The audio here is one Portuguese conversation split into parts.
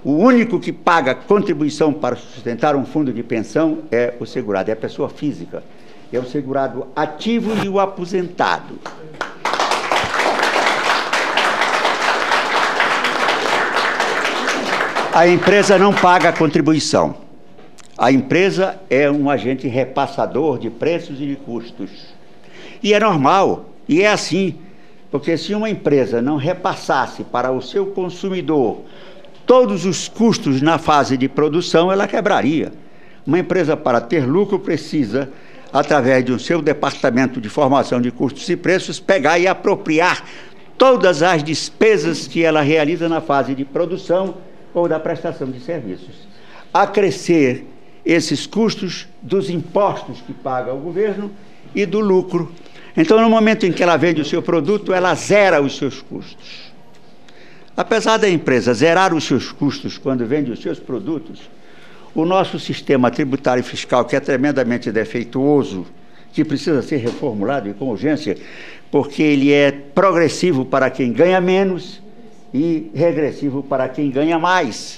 O único que paga contribuição para sustentar um fundo de pensão é o segurado, é a pessoa física. É o segurado ativo e o aposentado. A empresa não paga a contribuição. A empresa é um agente repassador de preços e de custos. E é normal, e é assim, porque se uma empresa não repassasse para o seu consumidor todos os custos na fase de produção, ela quebraria. Uma empresa, para ter lucro, precisa, através do seu departamento de formação de custos e preços, pegar e apropriar todas as despesas que ela realiza na fase de produção ou da prestação de serviços. Acrescer esses custos dos impostos que paga o governo e do lucro. Então, no momento em que ela vende o seu produto, ela zera os seus custos. Apesar da empresa zerar os seus custos quando vende os seus produtos, o nosso sistema tributário e fiscal, que é tremendamente defeituoso, que precisa ser reformulado e com urgência, porque ele é progressivo para quem ganha menos e regressivo para quem ganha mais.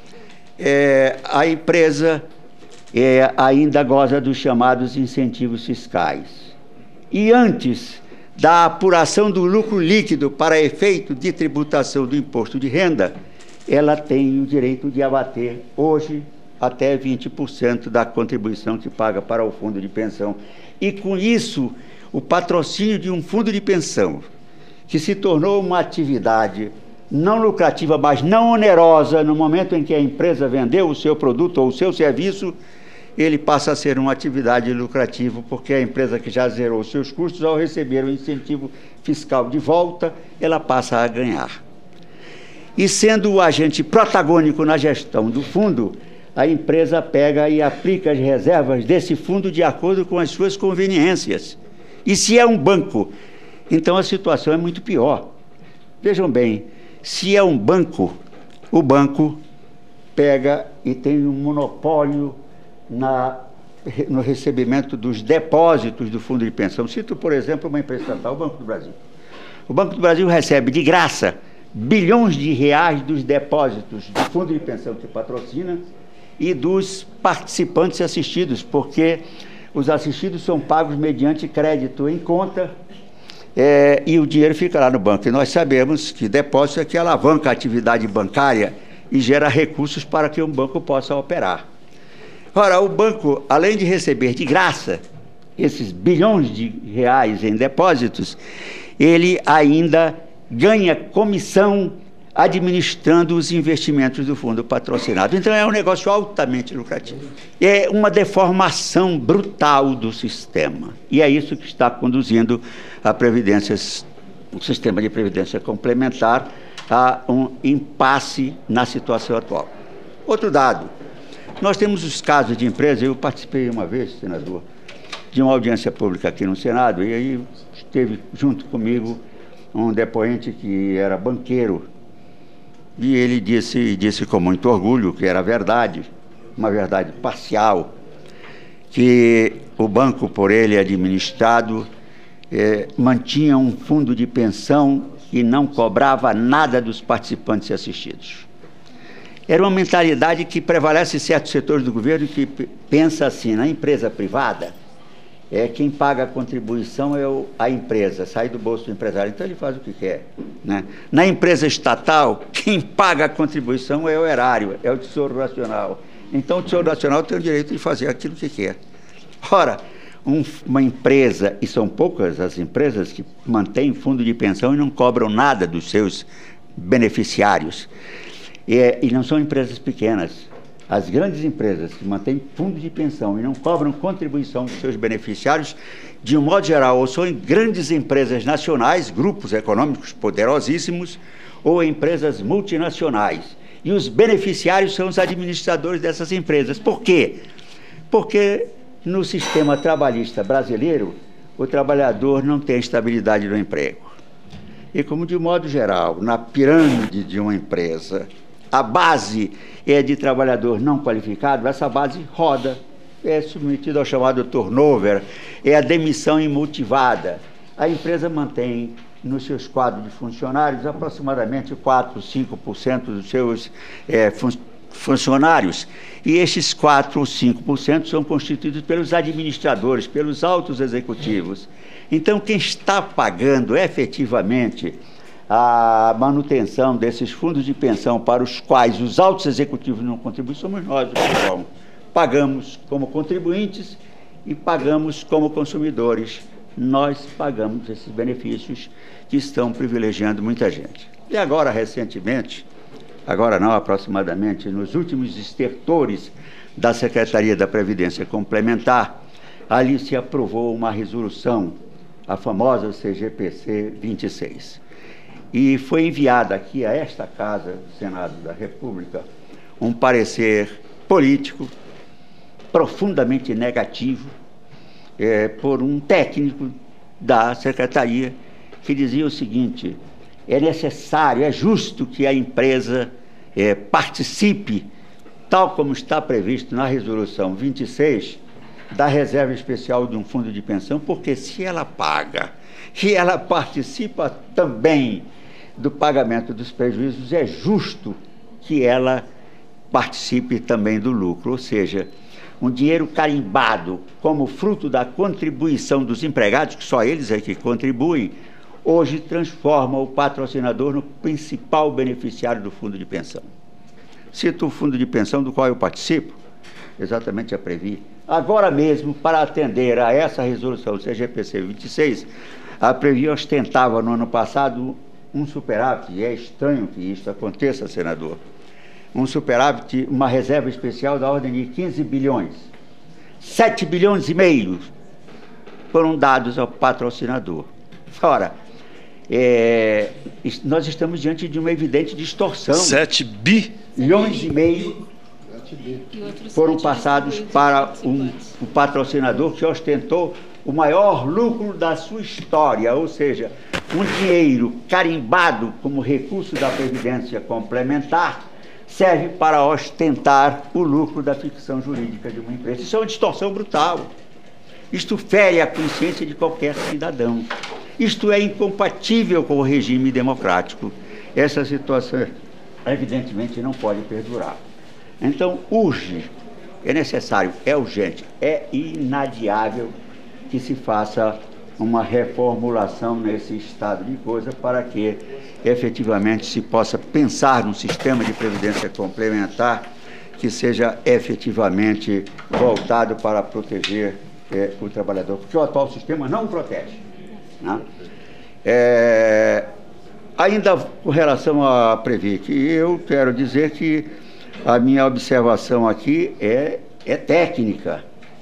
A empresa ainda goza dos chamados incentivos fiscais. E antes da apuração do lucro líquido para efeito de tributação do imposto de renda, ela tem o direito de abater hoje até 20% da contribuição que paga para o fundo de pensão. E com isso, o patrocínio de um fundo de pensão, que se tornou uma atividade não lucrativa, mas não onerosa, no momento em que a empresa vendeu o seu produto ou o seu serviço, ele passa a ser uma atividade lucrativa, porque a empresa que já zerou os seus custos, ao receber o incentivo fiscal de volta, ela passa a ganhar. E sendo o agente protagônico na gestão do fundo, a empresa pega e aplica as reservas desse fundo de acordo com as suas conveniências. E se é um banco, então a situação é muito pior. Vejam bem, se é um banco, o banco pega e tem um monopólio no recebimento dos depósitos do fundo de pensão. Cito, por exemplo, uma empresa estatal, o Banco do Brasil. O Banco do Brasil recebe de graça bilhões de reais dos depósitos do fundo de pensão que patrocina e dos participantes assistidos, porque os assistidos são pagos mediante crédito em conta e o dinheiro fica lá no banco. E nós sabemos que depósito é que alavanca a atividade bancária e gera recursos para que um banco possa operar. Ora, o banco, além de receber de graça esses bilhões de reais em depósitos, ele ainda ganha comissão administrando os investimentos do fundo patrocinado. Então, é um negócio altamente lucrativo. É uma deformação brutal do sistema. E é isso que está conduzindo o sistema de previdência complementar a um impasse na situação atual. Outro dado. Nós temos os casos de empresas, eu participei uma vez, senador, de uma audiência pública aqui no Senado, e aí esteve junto comigo um depoente que era banqueiro, e ele disse com muito orgulho que era verdade, uma verdade parcial, que o banco por ele administrado mantinha um fundo de pensão e não cobrava nada dos participantes e assistidos. Era uma mentalidade que prevalece em certos setores do governo que pensa assim, na empresa privada, quem paga a contribuição é a empresa, sai do bolso do empresário, então ele faz o que quer, né? Na empresa estatal, quem paga a contribuição é o erário, é o Tesouro Nacional. Então o Tesouro Nacional tem o direito de fazer aquilo que quer. Ora, uma empresa, e são poucas as empresas que mantêm fundo de pensão e não cobram nada dos seus beneficiários, e não são empresas pequenas. As grandes empresas que mantêm fundo de pensão e não cobram contribuição dos seus beneficiários, de um modo geral, ou são grandes empresas nacionais, grupos econômicos poderosíssimos, ou empresas multinacionais. E os beneficiários são os administradores dessas empresas. Por quê? Porque no sistema trabalhista brasileiro, o trabalhador não tem estabilidade no emprego. E como, de modo geral, na pirâmide de uma empresa, a base é de trabalhador não qualificado, essa base roda, é submetida ao chamado turnover, é a demissão imotivada. A empresa mantém nos seus quadros de funcionários, aproximadamente 4, 5% dos seus funcionários, e estes 4 ou 5% são constituídos pelos administradores, pelos altos executivos. Então, quem está pagando efetivamente a manutenção desses fundos de pensão para os quais os altos executivos não contribuem somos nós, o povão. Pagamos como contribuintes e pagamos como consumidores. Nós pagamos esses benefícios que estão privilegiando muita gente. E agora, recentemente, agora não, aproximadamente, nos últimos estertores da Secretaria da Previdência Complementar, ali se aprovou uma resolução, a famosa CGPC 26. E foi enviada aqui a esta Casa, Senado da República, um parecer político profundamente negativo por um técnico da Secretaria que dizia o seguinte: é necessário, é justo que a empresa participe, tal como está previsto na Resolução 26, da reserva especial de um fundo de pensão, porque se ela paga e ela participa também do pagamento dos prejuízos, é justo que ela participe também do lucro, ou seja, um dinheiro carimbado como fruto da contribuição dos empregados, que só eles é que contribuem, hoje transforma o patrocinador no principal beneficiário do fundo de pensão. Cito o fundo de pensão do qual eu participo, exatamente a Previ. Agora mesmo, para atender a essa resolução CGPC 26, a Previ ostentava no ano passado um superávit, e é estranho que isso aconteça, senador, um superávit, uma reserva especial da ordem de 15 bilhões. 7 bilhões e meio foram dados ao patrocinador. Ora, nós estamos diante de uma evidente distorção. 7 bilhões e meio foram passados para o patrocinador que ostentou o maior lucro da sua história, ou seja, um dinheiro carimbado como recurso da Previdência Complementar serve para ostentar o lucro da ficção jurídica de uma empresa. Isso é uma distorção brutal. Isto fere a consciência de qualquer cidadão. Isto é incompatível com o regime democrático. Essa situação, evidentemente, não pode perdurar. Então, urge, é necessário, é urgente, é inadiável que se faça uma reformulação nesse estado de coisa para que efetivamente se possa pensar num sistema de previdência complementar que seja efetivamente voltado para proteger o trabalhador, porque o atual sistema não o protege, né? Ainda com relação à Previc, eu quero dizer que a minha observação aqui é técnica.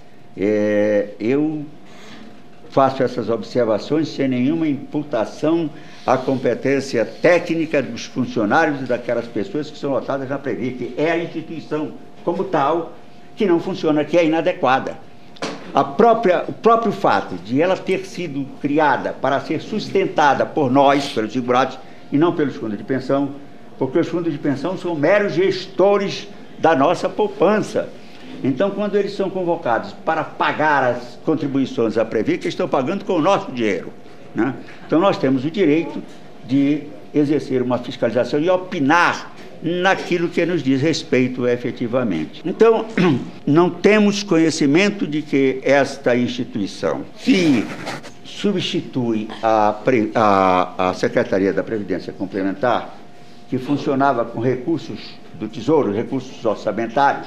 Eu faço essas observações sem nenhuma imputação à competência técnica dos funcionários e daquelas pessoas que são lotadas na Previc. É a instituição como tal que não funciona, que é inadequada. O próprio fato de ela ter sido criada para ser sustentada por nós, pelos segurados, e não pelos fundos de pensão, porque os fundos de pensão são meros gestores da nossa poupança. Então, quando eles são convocados para pagar as contribuições à Previc, estão pagando com o nosso dinheiro, né? Então, nós temos o direito de exercer uma fiscalização e opinar naquilo que nos diz respeito efetivamente. Então, não temos conhecimento de que esta instituição, que substitui a Secretaria da Previdência Complementar, que funcionava com recursos do Tesouro, recursos orçamentários,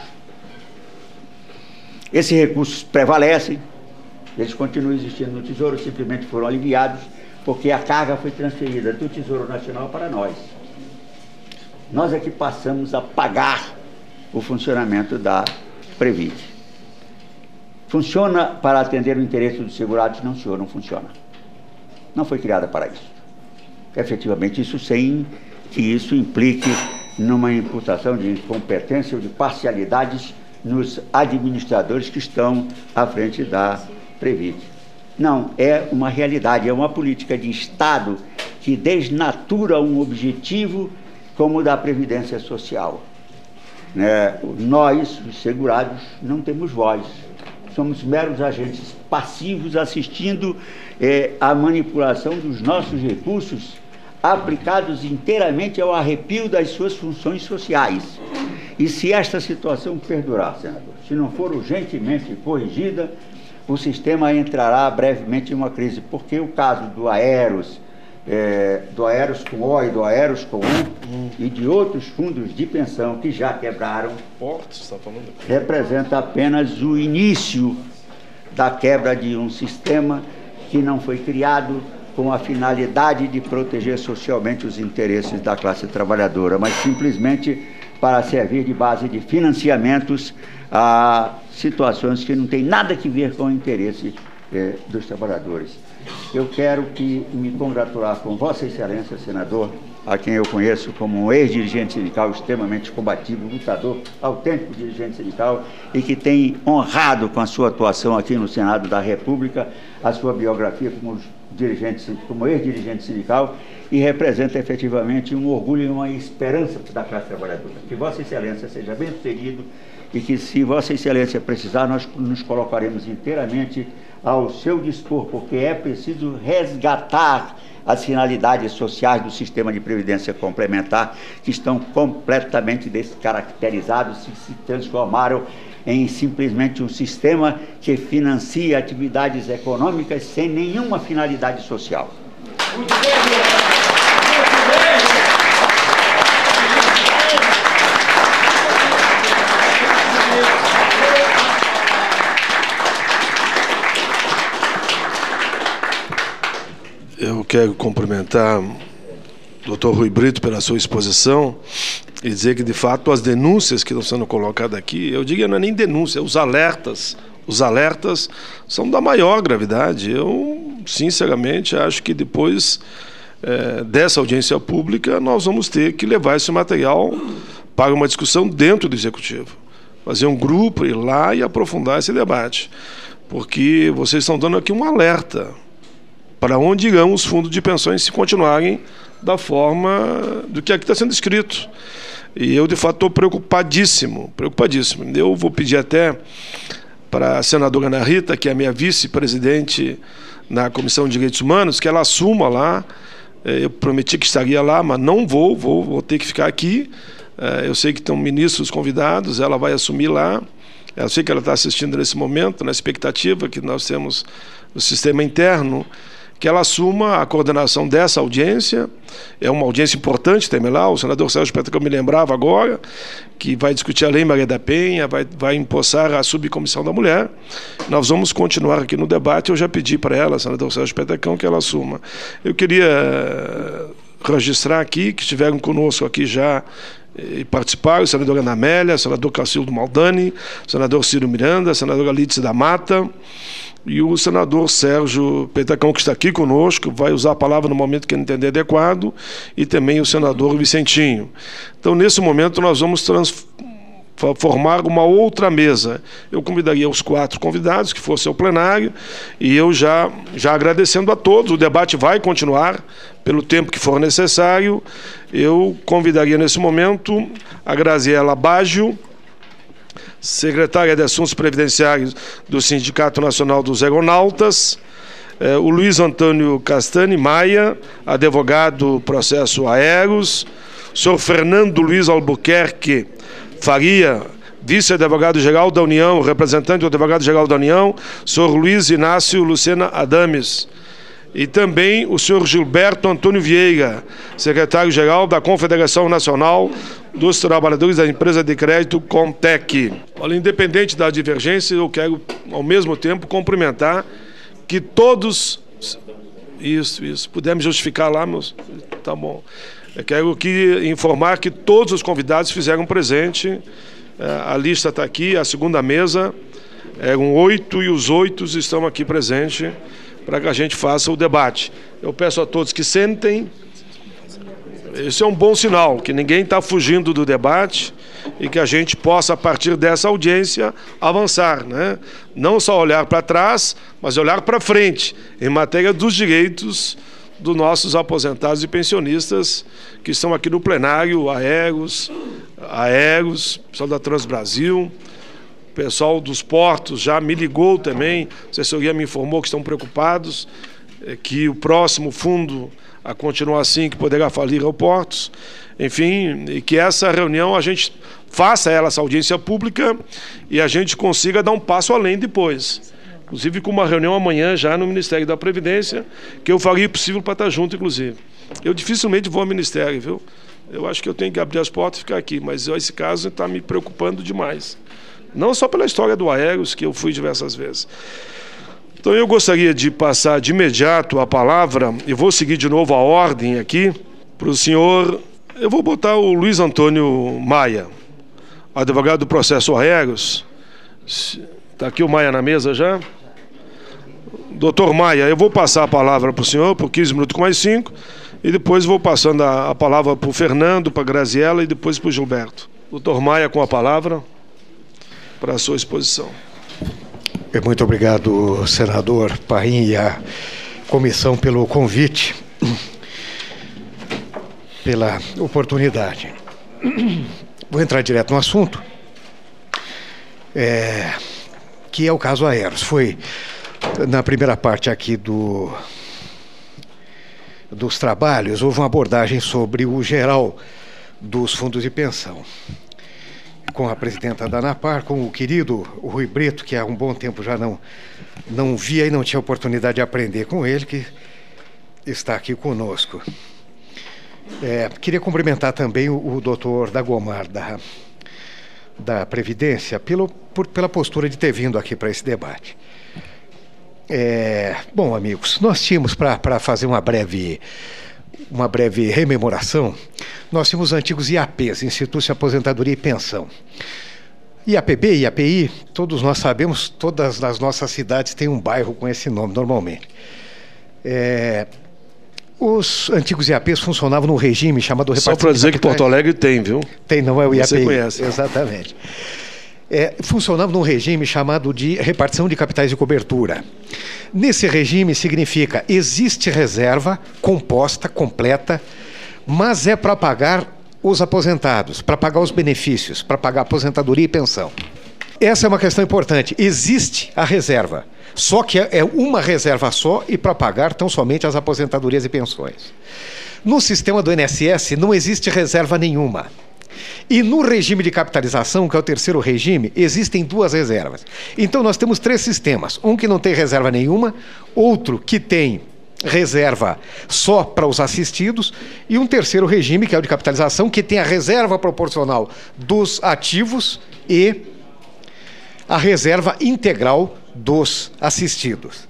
esses recursos prevalecem, eles continuam existindo no Tesouro, simplesmente foram aliviados, porque a carga foi transferida do Tesouro Nacional para nós. Nós é que passamos a pagar o funcionamento da Previc. Funciona para atender o interesse dos segurados? Não, senhor, não funciona. Não foi criada para isso. Efetivamente, isso sem que isso implique numa imputação de incompetência ou de parcialidades nos administradores que estão à frente da Previc. Não, é uma realidade, é uma política de Estado que desnatura um objetivo como o da Previdência Social. Nós, os segurados, não temos voz. somos meros agentes passivos assistindo à manipulação dos nossos recursos aplicados inteiramente ao arrepio das suas funções sociais. E se esta situação perdurar, senador, se não for urgentemente corrigida, o sistema entrará brevemente em uma crise, porque o caso do Aeros com O e do Aeros com U e de outros fundos de pensão que já quebraram, representa apenas o início da quebra de um sistema que não foi criado com a finalidade de proteger socialmente os interesses da classe trabalhadora, mas simplesmente para servir de base de financiamentos a situações que não têm nada a ver com o interesse dos trabalhadores. Eu quero me congratular com Vossa Excelência, senador, a quem eu conheço como um ex-dirigente sindical extremamente combativo, lutador, autêntico dirigente sindical, e que tem honrado com a sua atuação aqui no Senado da República a sua biografia como ex-dirigente sindical, e representa efetivamente um orgulho e uma esperança da classe trabalhadora. Que Vossa Excelência seja bem-sucedido e que, se Vossa Excelência precisar, nós nos colocaremos inteiramente ao seu dispor, porque é preciso resgatar as finalidades sociais do sistema de previdência complementar, que estão completamente descaracterizados e se transformaram em simplesmente um sistema que financia atividades econômicas sem nenhuma finalidade social. Muito bem. Eu quero cumprimentar o doutor Rui Brito pela sua exposição e dizer que, de fato, as denúncias que estão sendo colocadas aqui, eu digo, não é nem denúncia, os alertas são da maior gravidade. Eu, sinceramente, acho que depois dessa audiência pública, nós vamos ter que levar esse material para uma discussão dentro do Executivo. Fazer um grupo, ir lá e aprofundar esse debate. Porque vocês estão dando aqui um alerta para onde irão os fundos de pensões se continuarem da forma do que aqui está sendo escrito. E eu, de fato, estou preocupadíssimo. Eu vou pedir até para a senadora Ana Rita, que é a minha vice-presidente na Comissão de Direitos Humanos, que ela assuma lá. Eu prometi que estaria lá, mas não vou ter que ficar aqui. Eu sei que estão ministros convidados, ela vai assumir lá. Eu sei que ela está assistindo nesse momento, na expectativa que nós temos no sistema interno, que ela assuma a coordenação dessa audiência. É uma audiência importante também lá. O senador Sérgio Petacão me lembrava agora que vai discutir a Lei Maria da Penha, vai empossar a subcomissão da mulher. Nós vamos continuar aqui no debate. Eu já pedi para ela, senador Sérgio Petacão, que ela assuma. Eu queria registrar aqui que estiveram conosco aqui já e participaram o senador Ana Amélia, o senador Cacildo Maldani, o senador Ciro Miranda, a senadora Lídice da Mata, e o senador Sérgio Petacão, que está aqui conosco, vai usar a palavra no momento que ele entender adequado, e também o senador Vicentinho. Então, nesse momento, nós vamos formar uma outra mesa. Eu convidaria os 4 convidados, que fosse ao plenário, e eu já agradecendo a todos, o debate vai continuar pelo tempo que for necessário. Eu convidaria nesse momento a Graziela Baggio, secretária de Assuntos Previdenciários do Sindicato Nacional dos Aeronautas, o Luiz Antônio Castani Maia, advogado processo Aeros, o senhor Fernando Luiz Albuquerque Faria, vice-advogado-geral da União, representante do advogado-geral da União, o senhor Luiz Inácio Lucena Adames, e também o senhor Gilberto Antônio Vieira, secretário-geral da Confederação Nacional dos Trabalhadores da Empresa de Crédito Contec. Olha, independente da divergência, eu quero, ao mesmo tempo, cumprimentar que todos... Isso, pudermos justificar lá, meus... Tá bom. Eu quero informar que todos os convidados fizeram presente. A lista está aqui, a segunda mesa, eram 8 e os 8 estão aqui presentes para que a gente faça o debate. Eu peço a todos que sentem. Esse é um bom sinal, que ninguém está fugindo do debate e que a gente possa, a partir dessa audiência, avançar, né? Não só olhar para trás, mas olhar para frente, em matéria dos direitos dos nossos aposentados e pensionistas que estão aqui no plenário, Aeros, pessoal da Transbrasil, pessoal dos portos já me ligou também, a assessoria me informou que estão preocupados, que o próximo fundo a continuar assim, que poderá falir aeroportos, enfim, e que essa reunião a gente faça essa audiência pública e a gente consiga dar um passo além depois. Inclusive com uma reunião amanhã já no Ministério da Previdência, que eu faria o possível para estar junto, inclusive. Eu dificilmente vou ao Ministério, viu? Eu acho que eu tenho que abrir as portas e ficar aqui, mas esse caso está me preocupando demais. Não só pela história do Aéreos, que eu fui diversas vezes. Então eu gostaria de passar de imediato a palavra, e vou seguir de novo a ordem aqui, para o senhor... Eu vou botar o Luiz Antônio Maia, advogado do processo Aéreos. Está aqui o Maia na mesa já. Doutor Maia, eu vou passar a palavra para o senhor por 15 minutos com mais 5, e depois vou passando a palavra para o Fernando, para a Graziela e depois para o Gilberto. Doutor Maia, com a palavra para a sua exposição. Muito obrigado, senador Paim e a comissão pelo convite, pela oportunidade. Vou entrar direto no assunto, que é o caso Aéreos. Foi na primeira parte aqui dos trabalhos, houve uma abordagem sobre o geral dos fundos de pensão, com a presidenta da ANAPAR, com o querido Rui Brito, que há um bom tempo já não via e não tinha oportunidade de aprender com ele, que está aqui conosco. Queria cumprimentar também o doutor Dagomar, da Previdência, pela postura de ter vindo aqui para esse debate. Bom, amigos, nós tínhamos, para fazer uma breve rememoração, nós tínhamos antigos IAPs, Institutos de Aposentadoria e Pensão. IAPB, IAPI, todos nós sabemos, todas as nossas cidades têm um bairro com esse nome, normalmente. Os antigos IAPs funcionavam num regime chamado repartição. Só para dizer que Porto Alegre tem, viu? Tem, não é o IAPI. Você conhece. Exatamente. Funcionava num regime chamado de repartição de capitais de cobertura. Nesse regime significa, existe reserva composta, completa, mas é para pagar os aposentados, para pagar os benefícios, para pagar aposentadoria e pensão. Essa é uma questão importante. Existe a reserva, só que é uma reserva só e para pagar tão somente as aposentadorias e pensões. No sistema do INSS não existe reserva nenhuma. E no regime de capitalização, que é o terceiro regime, existem duas reservas. Então nós temos três sistemas. Um que não tem reserva nenhuma, outro que tem reserva só para os assistidos, e um terceiro regime, que é o de capitalização, que tem a reserva proporcional dos ativos e a reserva integral dos assistidos.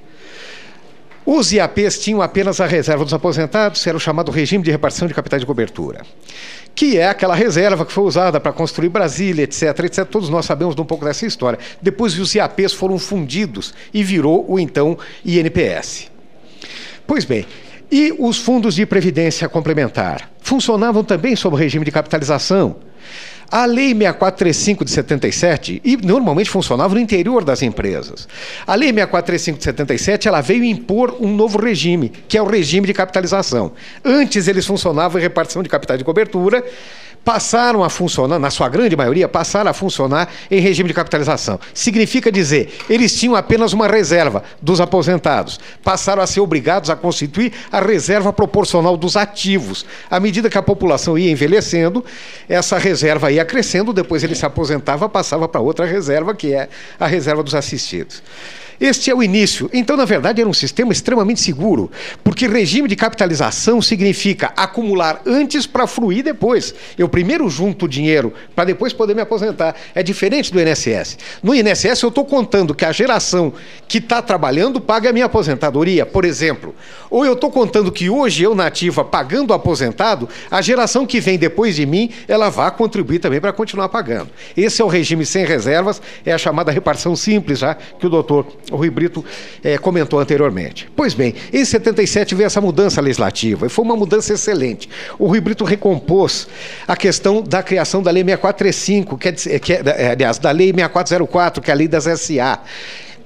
Os IAPs tinham apenas a reserva dos aposentados, era o chamado regime de repartição de capitais de cobertura, que é aquela reserva que foi usada para construir Brasília, etc, etc. Todos nós sabemos de um pouco dessa história. Depois os IAPs foram fundidos e virou o então INPS. Pois bem, e os fundos de previdência complementar funcionavam também sob o regime de capitalização. A Lei 6435 de 77, e normalmente funcionava no interior das empresas. A Lei 6435 de 77, ela veio impor um novo regime, que é o regime de capitalização. Antes eles funcionavam em repartição de capitais de cobertura, passaram a funcionar, na sua grande maioria, passaram a funcionar em regime de capitalização. Significa dizer, eles tinham apenas uma reserva dos aposentados, passaram a ser obrigados a constituir a reserva proporcional dos ativos. À medida que a população ia envelhecendo, essa reserva ia crescendo, depois ele se aposentava, passava para outra reserva, que é a reserva dos assistidos. Este é o início. Então, na verdade, era um sistema extremamente seguro, porque regime de capitalização significa acumular antes para fruir depois. Eu primeiro junto o dinheiro para depois poder me aposentar. É diferente do INSS. No INSS, eu estou contando que a geração que está trabalhando paga a minha aposentadoria, por exemplo. Ou eu estou contando que hoje eu, na ativa, pagando o aposentado, a geração que vem depois de mim, ela vai contribuir também para continuar pagando. Esse é o regime sem reservas, é a chamada repartição simples, já que o doutor Rui Brito comentou anteriormente. Pois bem, em 77 veio essa mudança legislativa, e foi uma mudança excelente. O Rui Brito recompôs a questão da criação da Lei 6435, aliás, da Lei 6404, que é a Lei das SA.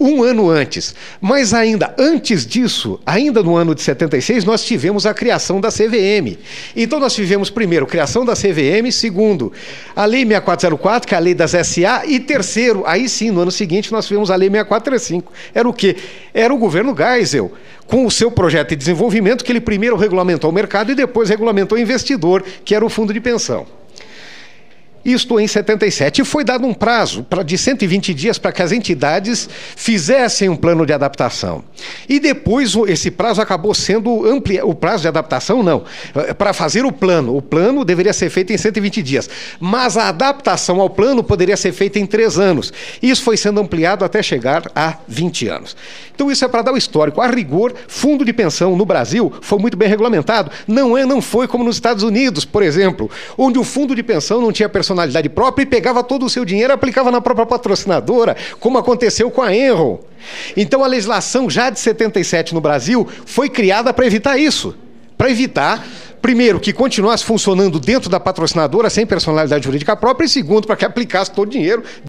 um ano antes. Mas ainda antes disso, ainda no ano de 76, nós tivemos a criação da CVM. Então nós tivemos primeiro a criação da CVM, segundo a Lei 6404, que é a lei das SA, e terceiro, aí sim, no ano seguinte, nós tivemos a Lei 6435. Era o quê? Era o governo Geisel, com o seu projeto de desenvolvimento, que ele primeiro regulamentou o mercado e depois regulamentou o investidor, que era o fundo de pensão. Isto em 77. E foi dado um prazo de 120 dias para que as entidades fizessem um plano de adaptação. E depois esse prazo acabou sendo ampliado. O prazo de adaptação, não. Para fazer o plano deveria ser feito em 120 dias. Mas a adaptação ao plano poderia ser feita em 3 anos. Isso foi sendo ampliado até chegar a 20 anos. Então isso é para dar o histórico. A rigor, fundo de pensão no Brasil foi muito bem regulamentado. Não foi como nos Estados Unidos, por exemplo, onde o fundo de pensão não tinha personalidade própria e pegava todo o seu dinheiro e aplicava na própria patrocinadora, como aconteceu com a Enron. Então a legislação já de 77 no Brasil foi criada para evitar isso. Para evitar, primeiro, que continuasse funcionando dentro da patrocinadora sem personalidade jurídica própria, e segundo, para que aplicasse todo o dinheiro